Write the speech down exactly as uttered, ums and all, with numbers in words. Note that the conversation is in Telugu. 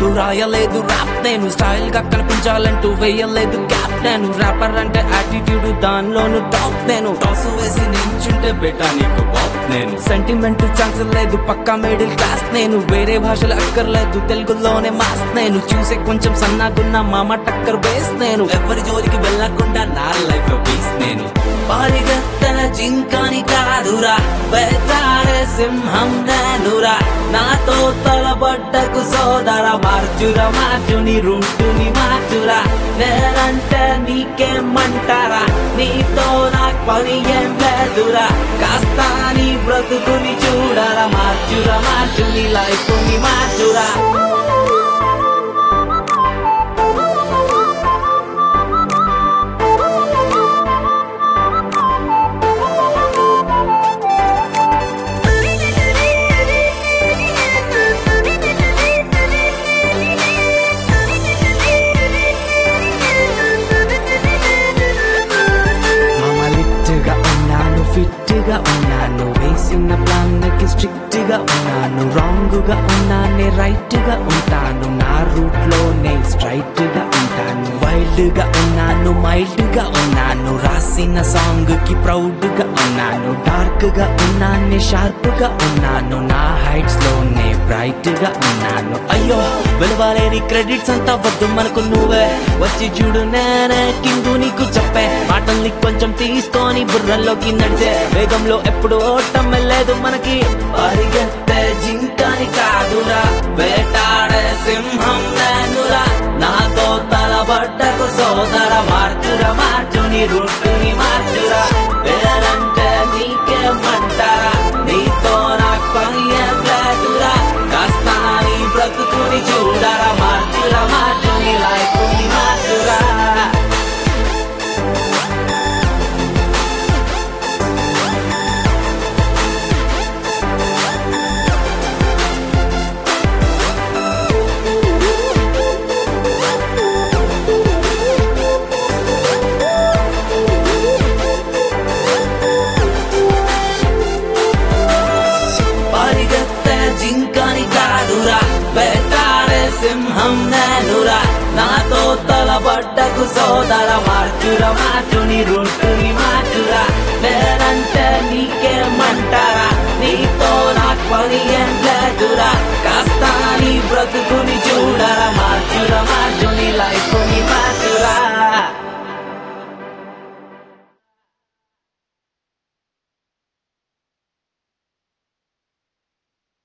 రాయలేదు ర్యాప్ నేను స్టైల్ గా కనిపించాలంటూ వేయలేదు క్యాప్ నేను ర్యాపర్ అంటే యాటిట్యూడ్ దానిలోను టాప్ నేను టాస్ వేసి నించుంటే బెటా నీకు బాప్ నేను సెంటిమెంట్ ఛాన్స్ లేదు పక్కా మిడిల్ క్లాస్ నేను వేరే భాషలు అక్కర్లేదు తెలుగులోనే మాస్ నేను చూసే కొంచెం సన్నగున్న మామ టక్కర్ బేస్ నేను ఎవరి జోలికి వెళ్ళకుండా నా లైఫ్ లో పీస్ నేను పరిగెత్తన జింకని కాదురా వేటాడే సింహం నేనురా నాతో తలబడ్డకు సోదర మార్చురా మార్చుని రూటుని మార్చురా నేనంటే నీకేమంటారా నీతో నాకు పని ఏం లేదురా కాస్త నీ బ్రతుకుని చూడరా మార్చురా మార్చుని లైఫ్ ని మార్చురా ఫిట్ గా ఉన్నాను వేసిన ప్లాన్ కి స్ట్రిక్ట్ గా ఉన్నాను రాంగ్ గా ఉన్నానే రైట్ గా ఉంటాను నా రూట్ లోనే స్ట్రైట్ గా ఉంటాను వైల్డ్ గా ఉన్నాను మైల్డ్ గా ఉన్నాను రాసిన సాంగ్ కి ప్రౌడ్ గా ఉన్నాను డార్క్ గా ఉన్నానే షార్ప్ గా ఉన్నాను నా హైట్స్ లోనే బ్రైట్ గా ఉన్నాను అయ్యో విలువలేని క్రెడిట్స్ అంతా వద్దు మనకు నువ్వే వచ్చి చూడు నేనే కింగు నీకు చెప్పే మాటల్ని కొంచెం తీసుకొని బుర్రలోకి నడిచే వేగంలో ఎప్పుడు ఓటం లేదు మనకి పరిగెత్తే జింకని కాదురా వేటాడే సింహం నేనురా నాతో తలబడ్డకు సోదర మార్చురా మార్చుని రూటుని మార్చురా వేరంటే నీకేమంటారా నీతో నాకు పని ఏం లేదురా కాస్త నీ బ్రతుకుని చూడరా మార్చురా మార్చుని లైఫ్ ని మార్చురా జింకని కాదురా వేటాడే సింహం నేనురా నాతో తలబడ్డకు సోదర మార్చురా మార్చుని రూటుని మార్చురా నేనంటే నీకేమంటారా